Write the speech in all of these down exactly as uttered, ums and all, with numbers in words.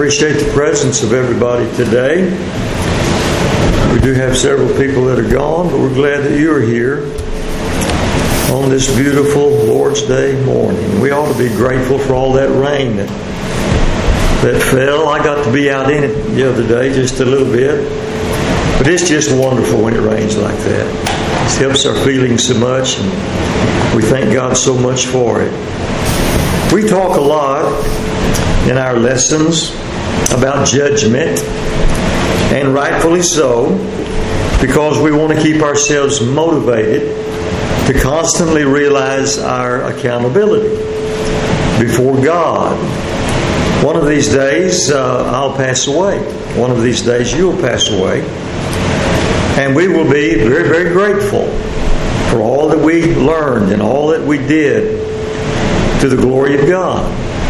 appreciate the presence of everybody today. We do have several people that are gone, but we're glad that you are here on this beautiful Lord's Day morning. We ought to be grateful for all that rain that, that fell. I got to be out in it the other day just a little bit. But it's just wonderful when it rains like that. It helps our feelings so much, and we thank God so much for it. We talk a lot in our lessons about judgment, and rightfully so, because we want to keep ourselves motivated to constantly realize our accountability before God. One of these days uh, I'll pass away. One of these days you'll pass away. And we will be very, very grateful for all that we learned and all that we did to the glory of God.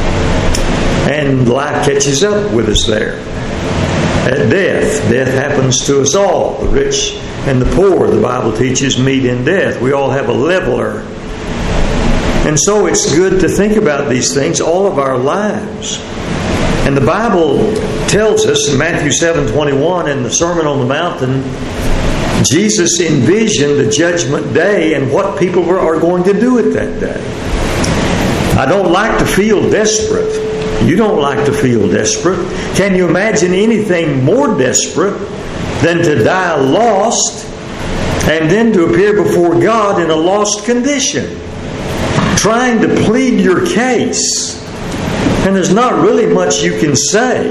And life catches up with us there. At death, death happens to us all. The rich and the poor, the Bible teaches, meet in death. We all have a leveler. And so it's good to think about these things all of our lives. And the Bible tells us in Matthew seven twenty-one in the Sermon on the Mountain, Jesus envisioned the judgment day and what people were, are going to do at that day. I don't like to feel desperate. You don't like to feel desperate. Can you imagine anything more desperate than to die lost and then to appear before God in a lost condition, trying to plead your case? And there's not really much you can say.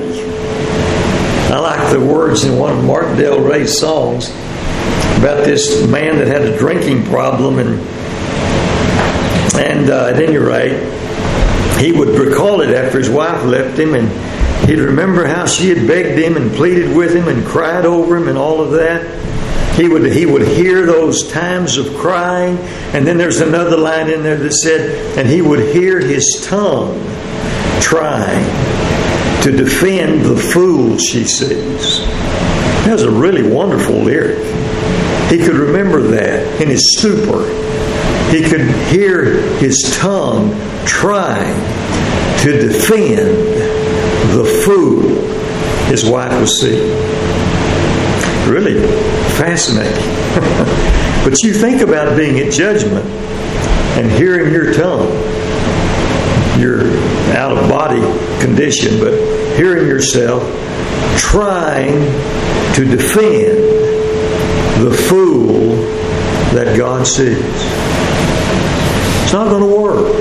I like the words in one of Martin Del Rey's songs about this man that had a drinking problem, and and uh, at any rate, he would recall it after his wife left him, and he'd remember how she had begged him and pleaded with him and cried over him and all of that. He would he would hear those times of crying, and then there's another line in there that said, and he would hear his tongue trying to defend the fool she sees. That was a really wonderful lyric. He could remember that in his stupor. He could hear his tongue trying to defend the fool his wife was seeing. Really fascinating. But you think about being at judgment and hearing your tongue, your out-of-body condition, but hearing yourself trying to defend the fool that God sees. It's not going to work.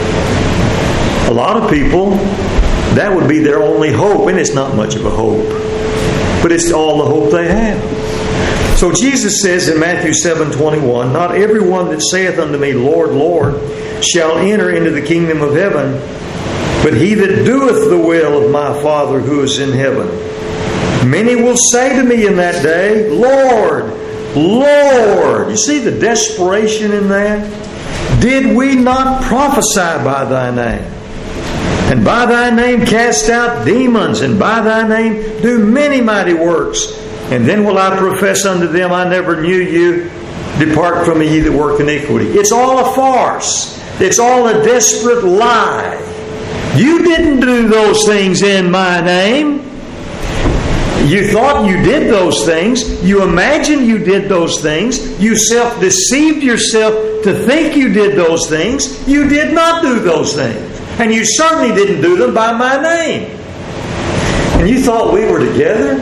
A lot of people, that would be their only hope, and it's not much of a hope, but it's all the hope they have. So Jesus says in Matthew seven twenty-one, not everyone that saith unto me, Lord, Lord, shall enter into the kingdom of heaven, but he that doeth the will of my Father who is in heaven. Many will say to me in that day, Lord, Lord. You see the desperation in that? Did we not prophesy by thy name? And by thy name cast out demons, and by thy name do many mighty works. And then will I profess unto them, I never knew you. Depart from me, ye that work iniquity. It's all a farce. It's all a desperate lie. You didn't do those things in my name. You thought you did those things. You imagined you did those things. You self-deceived yourself to think you did those things. You did not do those things. And you certainly didn't do them by my name. And you thought we were together?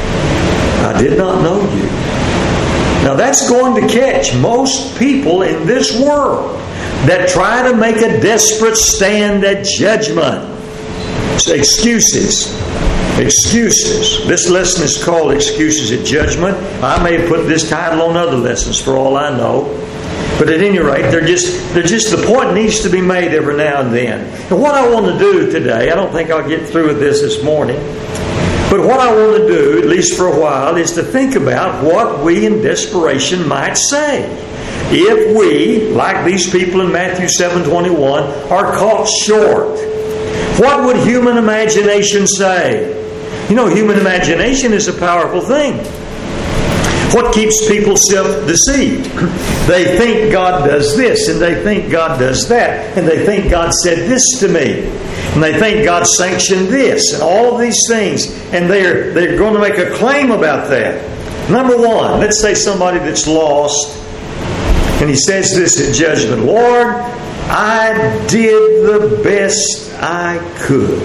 I did not know you. Now that's going to catch most people in this world that try to make a desperate stand at judgment. It's excuses. Excuses. This lesson is called Excuses at Judgment. I may have put this title on other lessons for all I know. But at any rate, they're just, they're just the point needs to be made every now and then. And what I want to do today, I don't think I'll get through with this this morning, but what I want to do, at least for a while, is to think about what we in desperation might say if we, like these people in Matthew seven twenty-one, are caught short. What would human imagination say? You know, human imagination is a powerful thing. What keeps people self-deceived? They think God does this, and they think God does that, and they think God said this to me, and they think God sanctioned this, and all of these things, and they're they're going to make a claim about that. Number one, let's say somebody that's lost, and he says this at judgment: Lord, I did the best I could.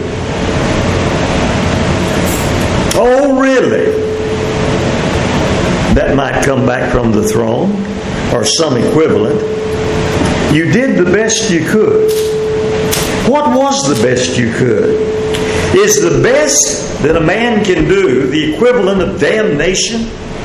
Oh, really? That might come back from the throne or some equivalent. You did the best you could. What was the best you could? Is the best that a man can do the equivalent of damnation?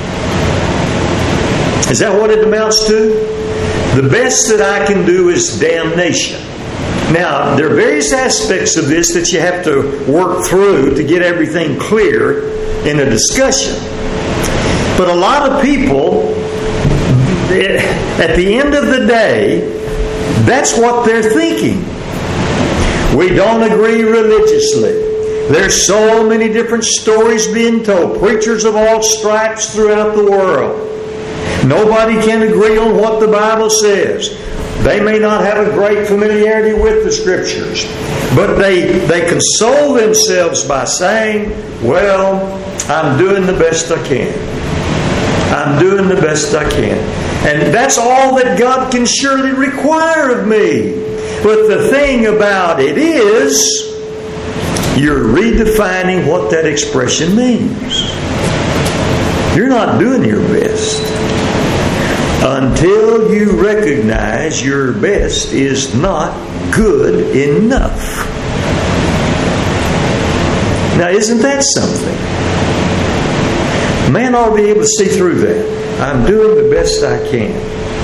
Is that what it amounts to? The best that I can do is damnation. Now, there are various aspects of this that you have to work through to get everything clear in a discussion. But a lot of people, at the end of the day, that's what they're thinking. We don't agree religiously. There's so many different stories being told. Preachers of all stripes throughout the world. Nobody can agree on what the Bible says. They may not have a great familiarity with the Scriptures, but they, they console themselves by saying, well, I'm doing the best I can. I'm doing the best I can. And that's all that God can surely require of me. But the thing about it is, you're redefining what that expression means. You're not doing your best until you recognize your best is not good enough. Now, isn't that something? A man ought to be able to see through that. I'm doing the best I can.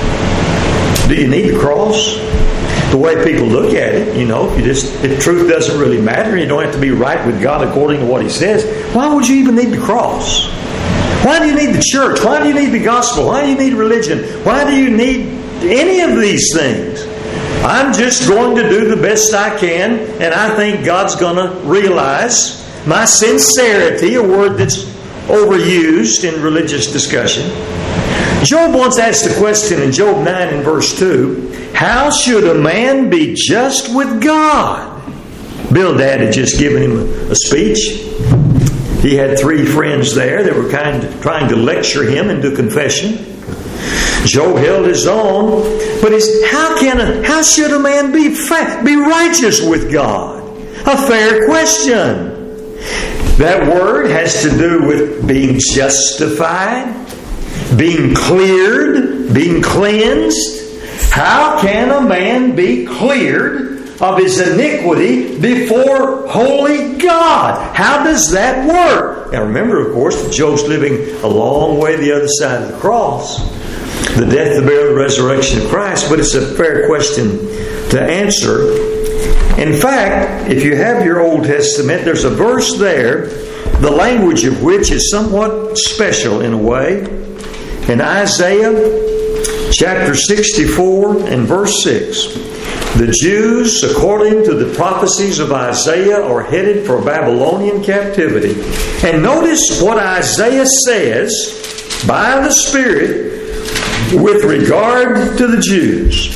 Do you need the cross? The way people look at it, you know, if you just if truth doesn't really matter, you don't have to be right with God according to what He says, why would you even need the cross? Why do you need the church? Why do you need the gospel? Why do you need religion? Why do you need any of these things? I'm just going to do the best I can, and I think God's going to realize my sincerity, a word that's overused in religious discussion. Job once asked a question in Job nine and verse two, how should a man be just with God? Bildad had just given him a speech. He had three friends there that were kind of trying to lecture him into confession. Job held his own, but he's, how can a, how should a man be fa- be righteous with God? A fair question. That word has to do with being justified, being cleared, being cleansed. How can a man be cleared of his iniquity before holy God? How does that work? Now remember, of course, that Job's living a long way the other side of the cross. The death, the burial, the resurrection of Christ. But it's a fair question to answer. In fact, if you have your Old Testament, there's a verse there, the language of which is somewhat special in a way. In Isaiah chapter sixty-four and verse six, the Jews, according to the prophecies of Isaiah, are headed for Babylonian captivity. And notice what Isaiah says by the Spirit with regard to the Jews.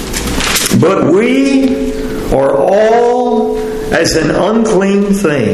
But we are all as an unclean thing,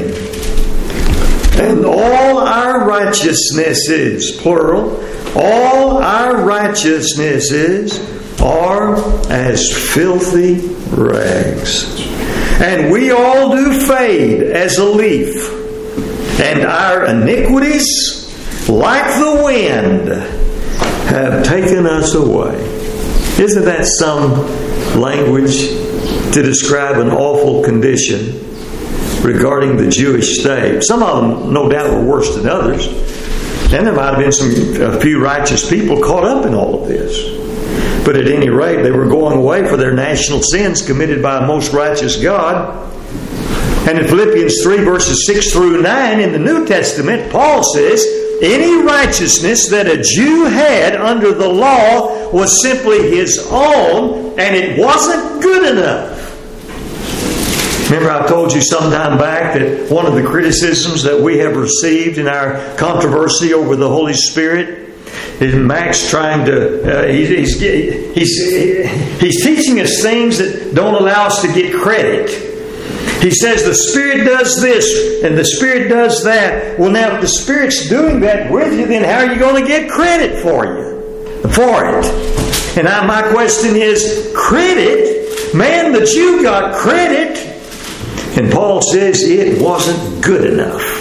and all our righteousnesses, plural, all our righteousnesses are as filthy rags. And we all do fade as a leaf, and our iniquities, like the wind, have taken us away. Isn't that some language to describe an awful condition regarding the Jewish state? Some of them, no doubt, were worse than others. And there might have been some a few righteous people caught up in all of this. But at any rate, they were going away for their national sins committed by a most righteous God. And in Philippians three, verses six through nine, in the New Testament, Paul says, any righteousness that a Jew had under the law was simply his own, and it wasn't good enough. Remember, I told you some time back that one of the criticisms that we have received in our controversy over the Holy Spirit Mac's trying to, uh, he's, he's, he's, he's teaching us things that don't allow us to get credit. He says the Spirit does this and the Spirit does that. Well, now, if the Spirit's doing that with you, then how are you going to get credit for you? For it. And I, my question is, credit? Man, that you got credit. And Paul says it wasn't good enough.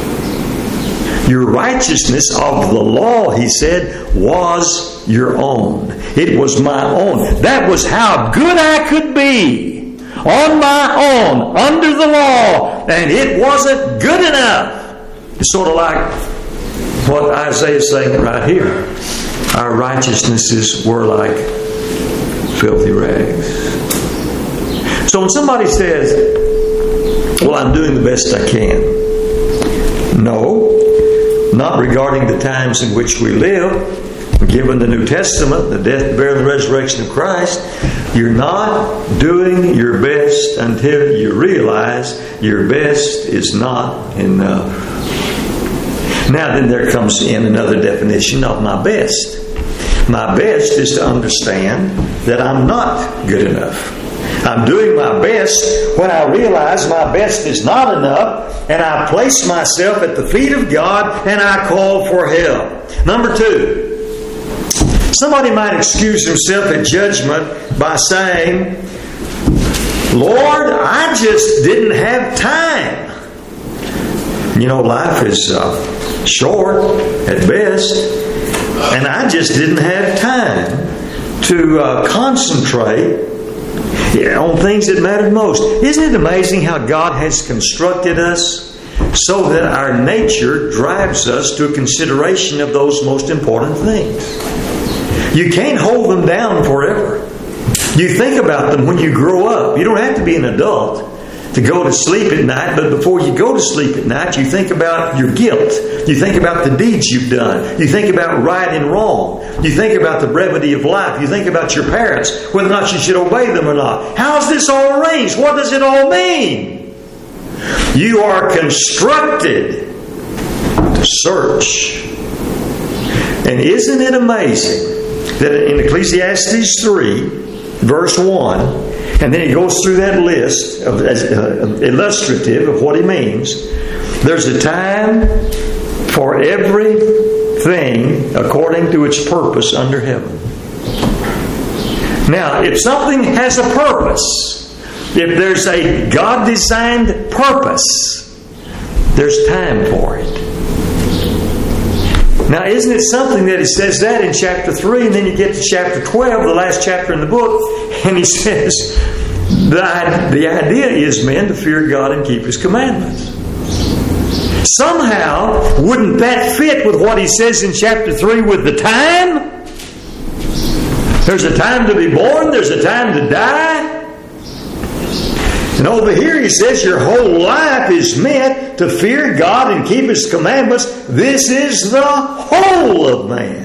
Your righteousness of the law, he said, was your own. It was my own. That was how good I could be. On my own, under the law. And it wasn't good enough. It's sort of like what Isaiah is saying right here. Our righteousnesses were like filthy rags. So when somebody says, well, I'm doing the best I can. No. Not regarding the times in which we live. Given the New Testament, the death, burial, and resurrection of Christ, you're not doing your best until you realize your best is not enough. Now then there comes in another definition of my best. My best is to understand that I'm not good enough. I'm doing my best when I realize my best is not enough, and I place myself at the feet of God and I call for help. Number two, somebody might excuse himself at judgment by saying, Lord, I just didn't have time. You know, life is uh, short at best, and I just didn't have time to uh, concentrate Yeah, on things that mattered most. Isn't it amazing how God has constructed us so that our nature drives us to a consideration of those most important things? You can't hold them down forever. You think about them when you grow up. You don't have to be an adult to go to sleep at night, but before you go to sleep at night, you think about your guilt. You think about the deeds you've done. You think about right and wrong. You think about the brevity of life. You think about your parents, whether or not you should obey them or not. How is this all arranged? What does it all mean? You are constructed to search. And isn't it amazing that in Ecclesiastes three, verse one, and then he goes through that list of uh, illustrative of what he means. There's a time for everything according to its purpose under heaven. Now, if something has a purpose, if there's a God-designed purpose, there's time for it. Now, isn't it something that he says that in chapter three, and then you get to chapter twelve, the last chapter in the book, and he says, the, the idea is, men, to fear God and keep His commandments. Somehow, wouldn't that fit with what he says in chapter three with the time? There's a time to be born, there's a time to die. And over here he says your whole life is meant to fear God and keep His commandments. This is the whole of man.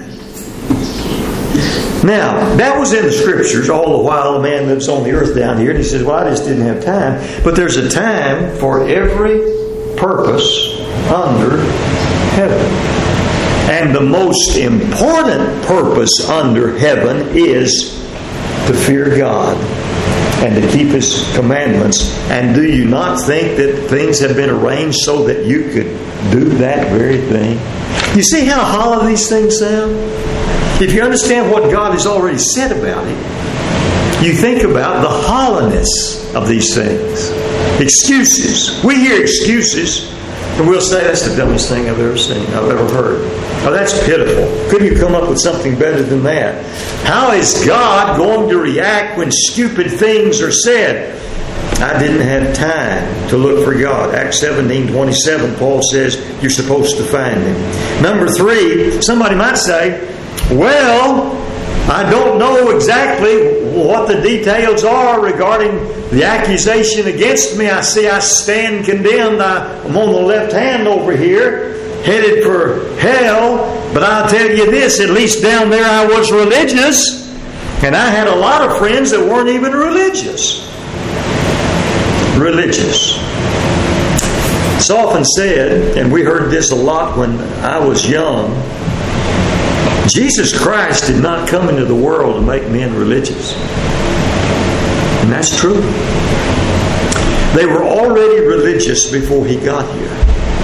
Now, that was in the Scriptures all the while a man lives on the earth down here. And he says, well, I just didn't have time. But there's a time for every purpose under heaven. And the most important purpose under heaven is to fear God and to keep His commandments. And do you not think that things have been arranged so that you could do that very thing? You see how hollow these things sound? If you understand what God has already said about it, you think about the hollowness of these things. Excuses. We hear excuses, and we'll say, that's the dumbest thing I've ever seen, I've ever heard. Oh, that's pitiful. Couldn't you come up with something better than that? How is God going to react when stupid things are said? I didn't have time to look for God. Acts seventeen twenty-seven, Paul says you're supposed to find Him. Number three, somebody might say, well, I don't know exactly what the details are regarding the accusation against me. I see I stand condemned. I'm on the left hand over here, headed for hell. But I'll tell you this, at least down there I was religious. And I had a lot of friends that weren't even religious. Religious. It's often said, and we heard this a lot when I was young, Jesus Christ did not come into the world to make men religious. And that's true. They were already religious before He got here.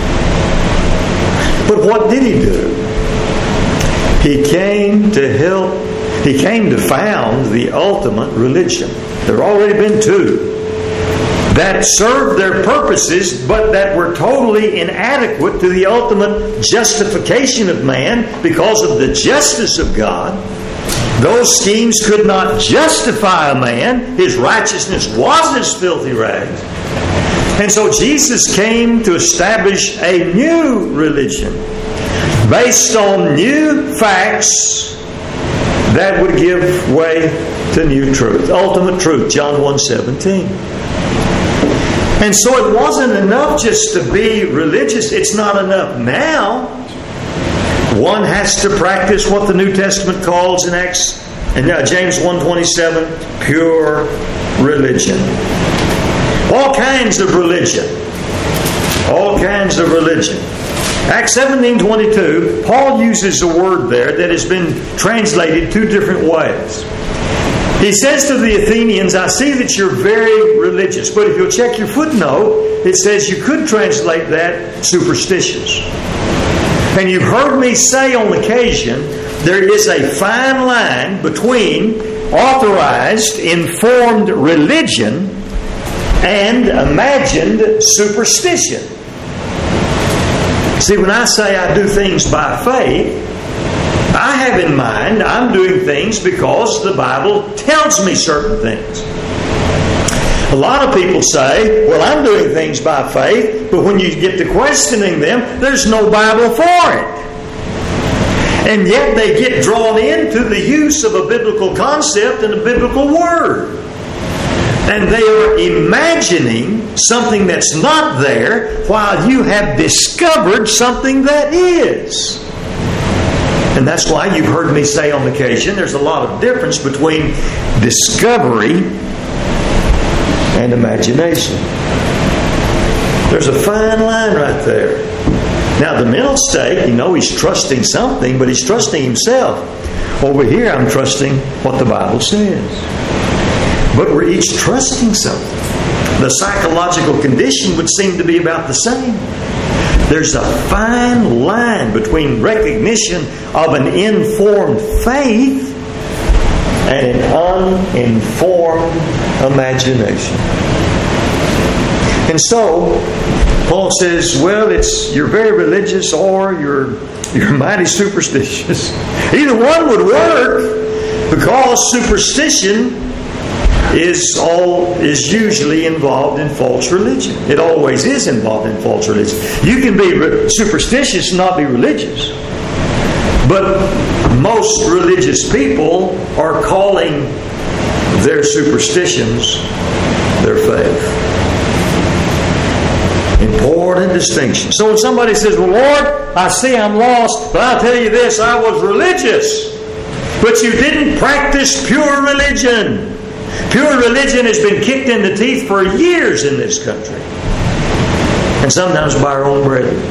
But what did He do? He came to help, He came to found the ultimate religion. There have already been two that served their purposes, but that were totally inadequate to the ultimate justification of man because of the justice of God. Those schemes could not justify a man. His righteousness was as filthy rags. And so Jesus came to establish a new religion based on new facts that would give way to new truth. Ultimate truth, John one seventeen. And so it wasn't enough just to be religious. It's not enough now. One has to practice what the New Testament calls in Acts and now James one twenty-seven, pure religion. All kinds of religion. All kinds of religion. Acts seventeen twenty-two, Paul uses a word there that has been translated two different ways. He says to the Athenians, I see that you're very religious. But if you'll check your footnote, it says you could translate that superstitious. And you've heard me say on occasion, there is a fine line between authorized, informed religion and imagined superstition. See, when I say I do things by faith, I have in mind I'm doing things because the Bible tells me certain things. A lot of people say, well, I'm doing things by faith, but when you get to questioning them, there's no Bible for it. And yet they get drawn into the use of a biblical concept and a biblical word. And they are imagining something that's not there while you have discovered something that is. And that's why you've heard me say on occasion there's a lot of difference between discovery and imagination. There's a fine line right there. Now the mental state, you know, he's trusting something, but he's trusting himself. Over here I'm trusting what the Bible says. But we're each trusting something. The psychological condition would seem to be about the same. There's a fine line between recognition of an informed faith and an uninformed imagination. And so, Paul says, well, it's you're very religious or you're you're mighty superstitious. Either one would work because superstition is all is usually involved in false religion. It always is involved in false religion. You can be re- superstitious and not be religious. But most religious people are calling their superstitions their faith. Important distinction. So when somebody says, well, Lord, I see I'm lost, but I'll tell you this, I was religious. But you didn't practice pure religion. Pure religion has been kicked in the teeth for years in this country. And sometimes by our own brethren.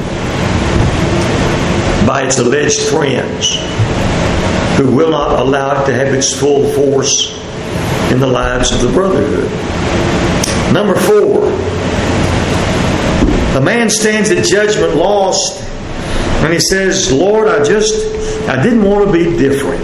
By its alleged friends who will not allow it to have its full force in the lives of the brotherhood. Number four. A man stands at judgment lost and he says, Lord, I just, I didn't want to be different.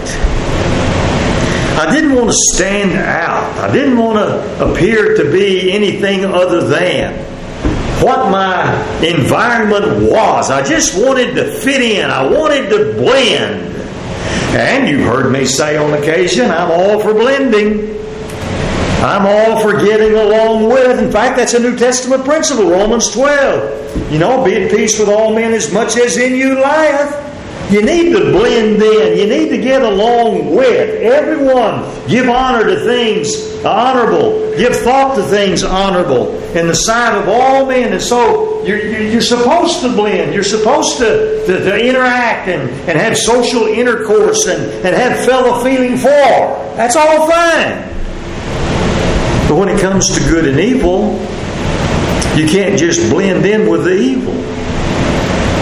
I didn't want to stand out. I didn't want to appear to be anything other than what my environment was. I just wanted to fit in. I wanted to blend. And you've heard me say on occasion, I'm all for blending. I'm all for getting along with. In fact, that's a New Testament principle, Romans twelve. You know, be at peace with all men as much as in you lieth. You need to blend in. You need to get along with everyone. Give honor to things honorable. Give thought to things honorable in the sight of all men. And so you're, you're supposed to blend. You're supposed to, to, to interact and, and have social intercourse and, and have fellow feeling for. That's all fine. But when it comes to good and evil, you can't just blend in with the evil.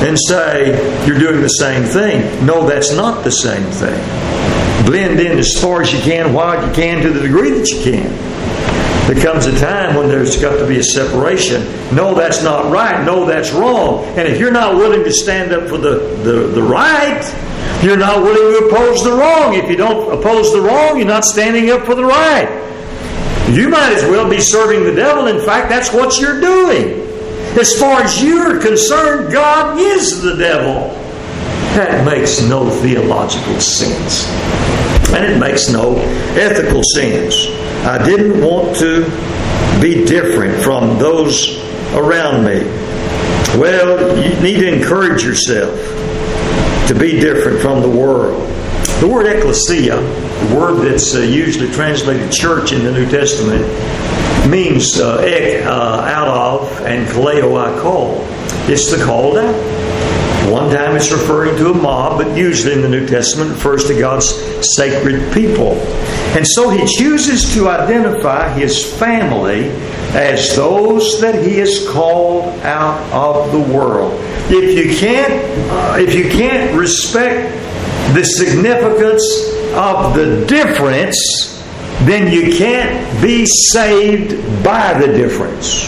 and say you're doing the same thing. No, that's not the same thing. Blend in as far as you can, while you can, to the degree that you can. There comes a time when there's got to be a separation. No, that's not right. No, that's wrong. And if you're not willing to stand up for the, the, the right, you're not willing to oppose the wrong. If you don't oppose the wrong, you're not standing up for the right. You might as well be serving the devil. In fact, that's what you're doing. As far as you're concerned, God is the devil. That makes no theological sense. And it makes no ethical sense. I didn't want to be different from those around me. Well, you need to encourage yourself to be different from the world. The word ecclesia, the word that's uh, usually translated church in the New Testament, means uh, ek, uh, out of, and kaleo, I call. It's the called out. One time it's referring to a mob, but usually in the New Testament it refers to God's sacred people. And so He chooses to identify His family as those that He has called out of the world. If you can't, uh, if you can't respect the significance of the difference, then you can't be saved by the difference.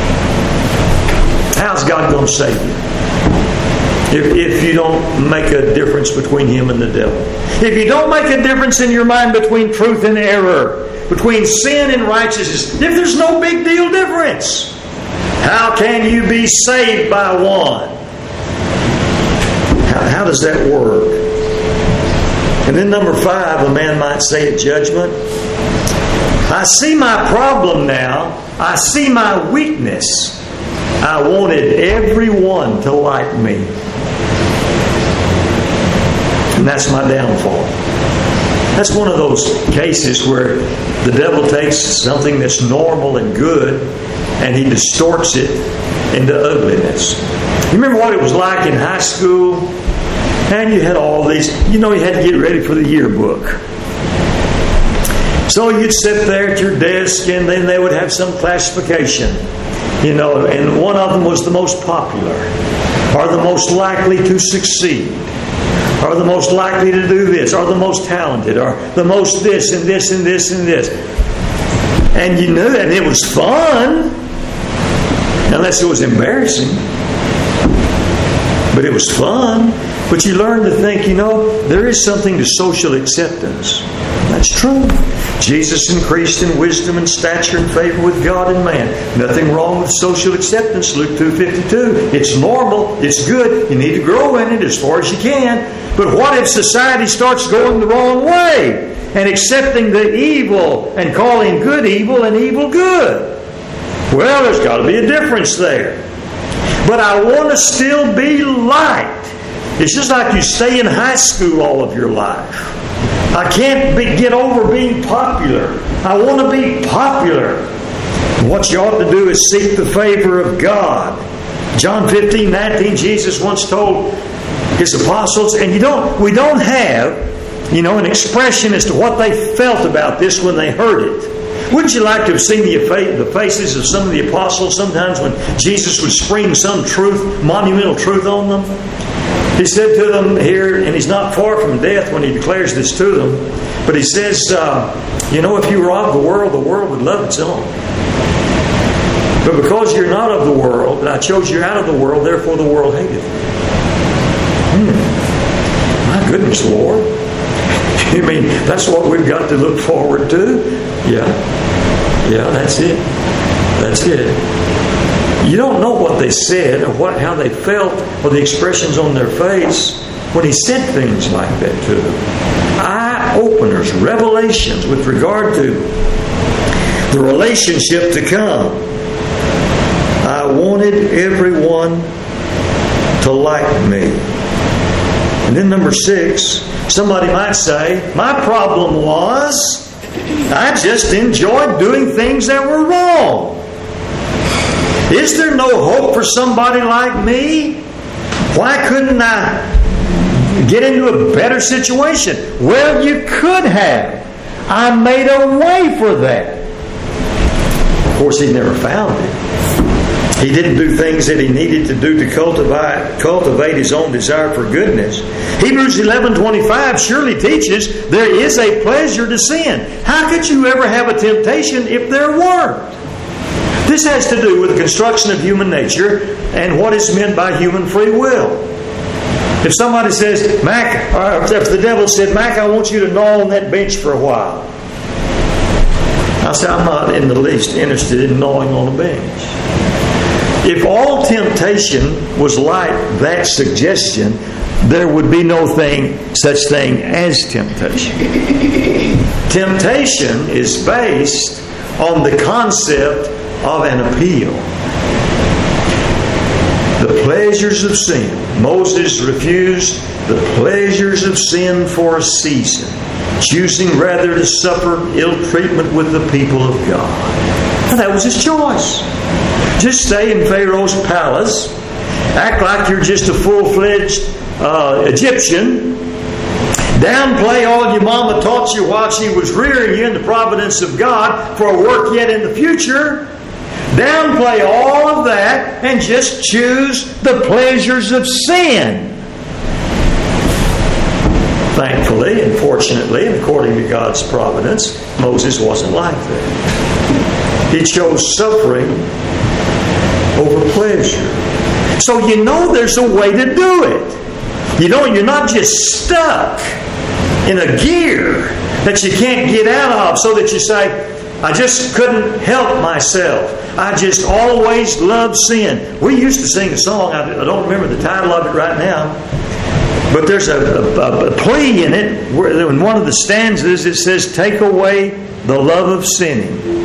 How's God going to save you? If, if you don't make a difference between Him and the devil. If you don't make a difference in your mind between truth and error, between sin and righteousness, if there's no big deal difference, how can you be saved by one? How, how does that work? And then number five, a man might say at judgment, I see my problem now. I see my weakness. I wanted everyone to like me. And that's my downfall. That's one of those cases where the devil takes something that's normal and good and he distorts it into ugliness. You remember what it was like in high school? And you had all these, you know, you had to get ready for the yearbook. So you'd sit there at your desk and then they would have some classification. You know, and one of them was the most popular, or the most likely to succeed, or the most likely to do this, or the most talented, or the most this and this and this and this. And you knew that it was fun, unless it was embarrassing. But it was fun. But you learn to think, you know, there is something to social acceptance. That's true. Jesus increased in wisdom and stature and favor with God and man. Nothing wrong with social acceptance, Luke two fifty-two. It's normal. It's good. You need to grow in it as far as you can. But what if society starts going the wrong way and accepting the evil and calling good evil and evil good? Well, there's got to be a difference there. But I want to still be liked. It's just like you stay in high school all of your life. I can't be, get over being popular. I want to be popular. What you ought to do is seek the favor of God. John fifteen nineteen, Jesus once told His apostles, and you don't, we don't have, you know, an expression as to what they felt about this when they heard it. Wouldn't you like to have seen the, the faces of some of the apostles sometimes when Jesus would spring some truth, monumental truth on them? He said to them here, and He's not far from death when He declares this to them, but He says, uh, you know, if you were of the world, the world would love its own. But because you're not of the world, and I chose you out of the world, therefore the world hateth you. Hmm. My goodness, Lord. You mean that's what we've got to look forward to? Yeah. Yeah, that's it. That's it. You don't know what they said or what, how they felt or the expressions on their face when He said things like that to them. Eye-openers, revelations with regard to the relationship to come. I wanted everyone to like me. And then number six, somebody might say, my problem was I just enjoyed doing things that were wrong. Is there no hope for somebody like me? Why couldn't I get into a better situation? Well, you could have. I made a way for that. Of course, he never found it. He didn't do things that he needed to do to cultivate, cultivate his own desire for goodness. Hebrews eleven twenty-five surely teaches there is a pleasure to sin. How could you ever have a temptation if there weren't? This has to do with the construction of human nature and what is meant by human free will. If somebody says, Mac, or if the devil said, Mac, I want you to gnaw on that bench for a while. I say, I'm not in the least interested in gnawing on a bench. If all temptation was like that suggestion, there would be no thing, such thing as temptation. Temptation is based on the concept of an appeal. The pleasures of sin. Moses refused the pleasures of sin for a season, choosing rather to suffer ill treatment with the people of God. Now, that was his choice. Just stay in Pharaoh's palace, act like you're just a full-fledged uh, Egyptian, downplay all your mama taught you while she was rearing you in the providence of God for a work yet in the future. Downplay all of that and just choose the pleasures of sin. Thankfully and fortunately, and according to God's providence, Moses wasn't like that. He chose suffering over pleasure. So you know there's a way to do it. You know, you're not just stuck in a gear that you can't get out of, so that you say, I just couldn't help myself. I just always loved sin. We used to sing a song, I don't remember the title of it right now, but there's a, a, a plea in it, where in one of the stanzas it says, take away the love of sinning.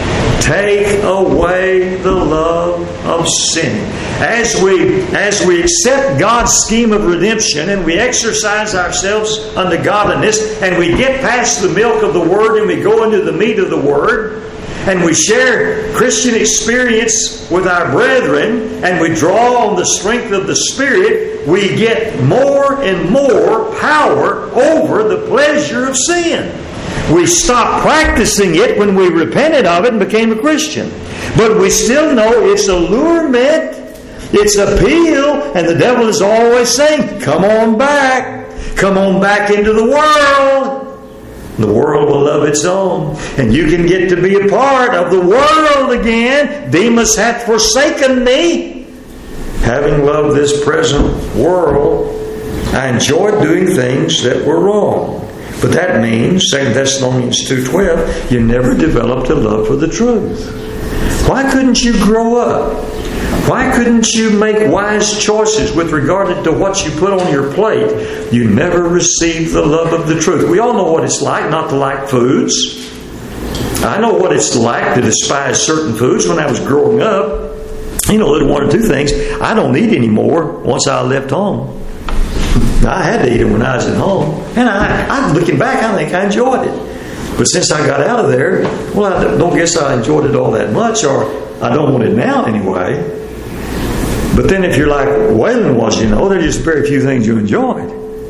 Take away the love of sinning. As we, as we accept God's scheme of redemption and we exercise ourselves unto godliness and we get past the milk of the Word and we go into the meat of the Word and we share Christian experience with our brethren and we draw on the strength of the Spirit, we get more and more power over the pleasure of sin. We stopped practicing it when we repented of it and became a Christian. But we still know its allurement, its appeal, and the devil is always saying, come on back. Come on back into the world. The world will love its own. And you can get to be a part of the world again. Demas hath forsaken me. Having loved this present world, I enjoyed doing things that were wrong. But that means, Second Thessalonians two twelve, you never developed a love for the truth. Why couldn't you grow up? Why couldn't you make wise choices with regard to what you put on your plate? You never received the love of the truth. We all know what it's like not to like foods. I know what it's like to despise certain foods when I was growing up. You know, there are one or two things I don't eat anymore once I left home. I had to eat it when I was at home. And I, I, looking back, I think I enjoyed it. But since I got out of there, well, I don't guess I enjoyed it all that much, or I don't want it now anyway. But then if you're like Waylon was, you know, there are just very few things you enjoyed.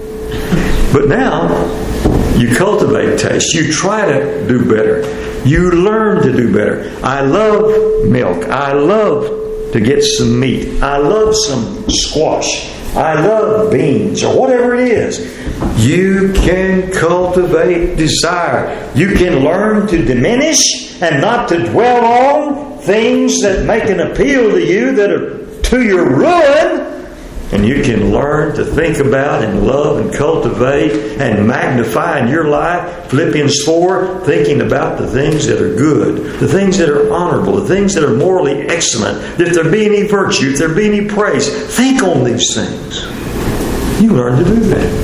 But now, you cultivate taste. You try to do better. You learn to do better. I love milk. I love to get some meat. I love some squash. I love beans, or whatever it is. You can cultivate desire. You can learn to diminish and not to dwell on things that make an appeal to you that are to your ruin. And you can learn to think about and love and cultivate and magnify in your life, Philippians four, thinking about the things that are good, the things that are honorable, the things that are morally excellent. If there be any virtue, if there be any praise, think on these things. You learn to do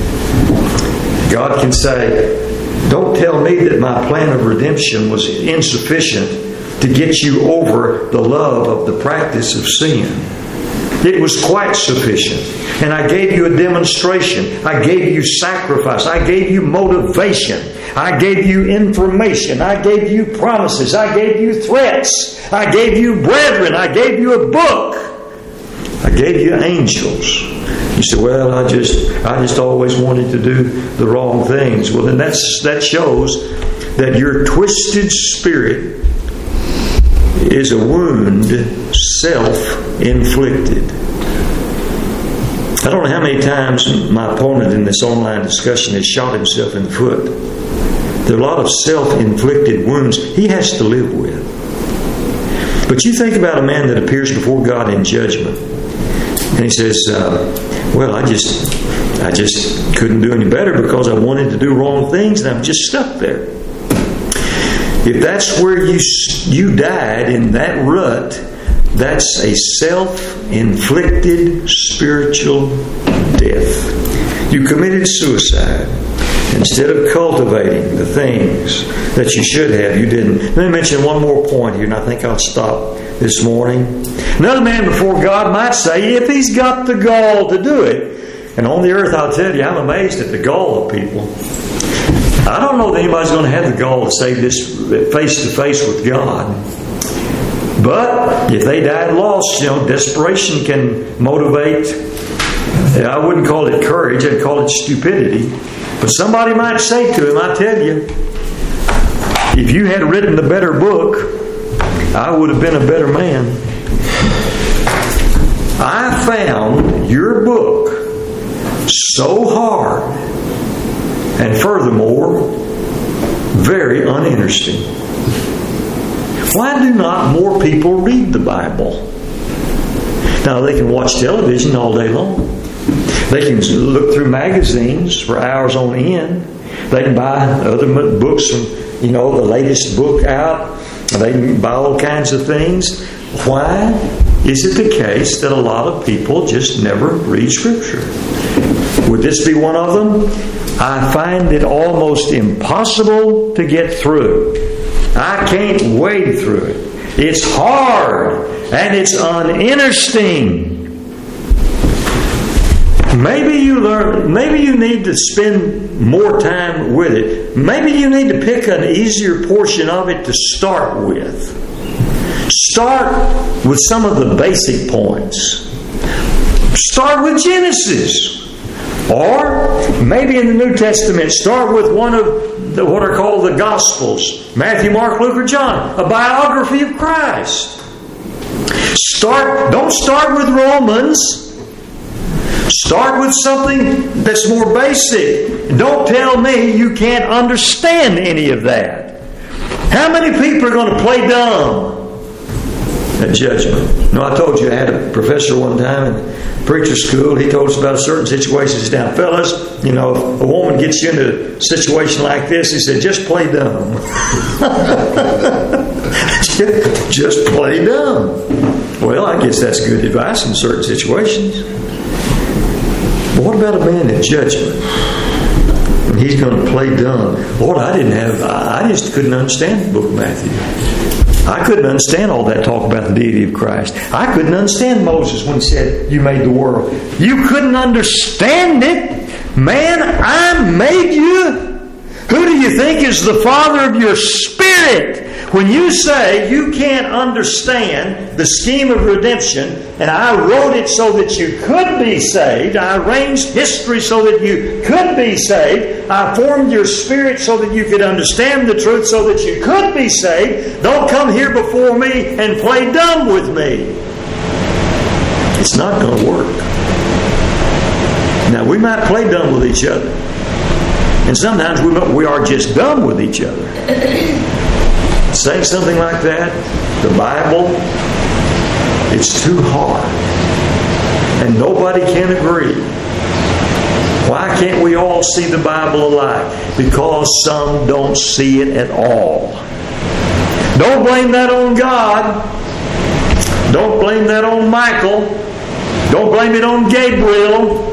that. God can say, don't tell me that my plan of redemption was insufficient to get you over the love of the practice of sin. It was quite sufficient. And I gave you a demonstration. I gave you sacrifice. I gave you motivation. I gave you information. I gave you promises. I gave you threats. I gave you brethren. I gave you a book. I gave you angels. You say, well, I just I just always wanted to do the wrong things. Well, then that's that shows that your twisted spirit is a wound self-inflicted. I don't know how many times my opponent in this online discussion has shot himself in the foot. There are a lot of self-inflicted wounds he has to live with. But you think about a man that appears before God in judgment, and he says, uh, well, I just I just couldn't do any better because I wanted to do wrong things, and I'm just stuck there. If that's where you you died, in that rut, that's a self-inflicted spiritual death. You committed suicide. Instead of cultivating the things that you should have, you didn't. Let me mention one more point here, and I think I'll stop this morning. Another man before God might say, if he's got the gall to do it, and on the earth, I'll tell you, I'm amazed at the gall of people. I don't know that anybody's going to have the gall to say this face to face with God. But if they died lost, you know, desperation can motivate. I wouldn't call it courage, I'd call it stupidity. But somebody might say to him, I tell you, if you had written the better book, I would have been a better man. I found your book so hard, and furthermore, very uninteresting. Why do not more people read the Bible? Now, they can watch television all day long. They can look through magazines for hours on end. They can buy other books from, you know, the latest book out. They can buy all kinds of things. Why is it the case that a lot of people just never read Scripture? Would this be one of them? I find it almost impossible to get through. I can't wade through it. It's hard and it's uninteresting. Maybe you learn, maybe you need to spend more time with it. Maybe you need to pick an easier portion of it to start with. Start with some of the basic points. Start with Genesis. Or maybe in the New Testament, start with one of the, what are called the Gospels. Matthew, Mark, Luke, or John. A biography of Christ. Start, don't start with Romans. Start with something that's more basic. Don't tell me you can't understand any of that. How many people are going to play dumb at judgment? No, I told you I had a professor one time in preacher school. He told us about a certain situation. He said, now, fellas, you know, if a woman gets you into a situation like this, he said, just play dumb. Just play dumb. Well, I guess that's good advice in certain situations. But what about a man at judgment? And he's going to play dumb. Lord, I didn't have, I just couldn't understand the book of Matthew. I couldn't understand all that talk about the deity of Christ. I couldn't understand Moses when he said, you made the world. You couldn't understand it? Man, I made you. Who do you think is the father of your spirit? When you say you can't understand the scheme of redemption, and I wrote it so that you could be saved, I arranged history so that you could be saved, I formed your spirit so that you could understand the truth so that you could be saved, don't come here before me and play dumb with me. It's not going to work. Now, we might play dumb with each other. And sometimes we, we are just dumb with each other. Saying something like that, the Bible, it's too hard. And nobody can agree. Why can't we all see the Bible alike? Because some don't see it at all. Don't blame that on God. Don't blame that on Michael. Don't blame it on Gabriel.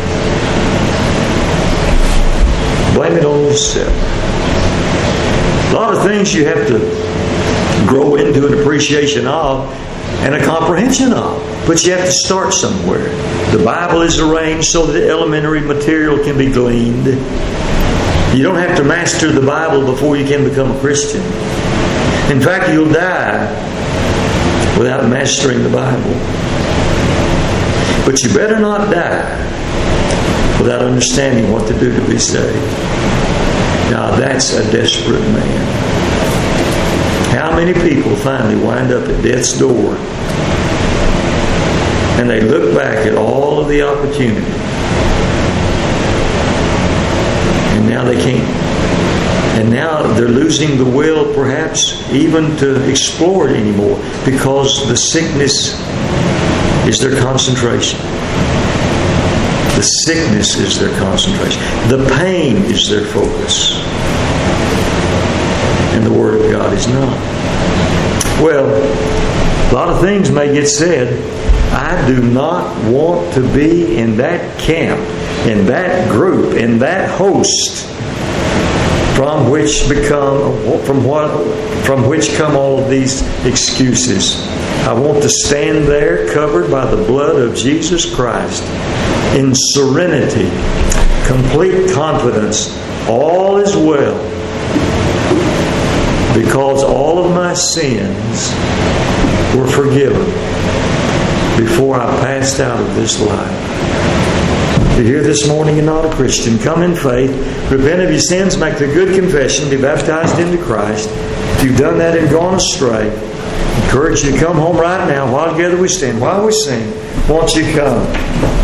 Blame it on yourself. A lot of things you have to grow into an appreciation of and a comprehension of. But you have to start somewhere. The Bible is arranged so that elementary material can be gleaned. You don't have to master the Bible before you can become a Christian. In fact, you'll die without mastering the Bible. But you better not die without understanding what to do to be saved. Now that's a desperate man. How many people finally wind up at death's door and they look back at all of the opportunity and now they can't. And now they're losing the will perhaps even to explore it anymore because the sickness is their concentration. The sickness is their concentration. The pain is their focus. And the Word of God is not. Well, a lot of things may get said. I do not want to be in that camp, in that group, in that host from which become from what from which come all of these excuses. I want to stand there covered by the blood of Jesus Christ in serenity, complete confidence. All is well because all of my sins were forgiven before I passed out of this life. If you're here this morning and not a Christian, come in faith, repent of your sins, make the good confession, be baptized into Christ. If you've done that and gone astray, I encourage you to come home right now while together we stand, while we sing. Won't you come?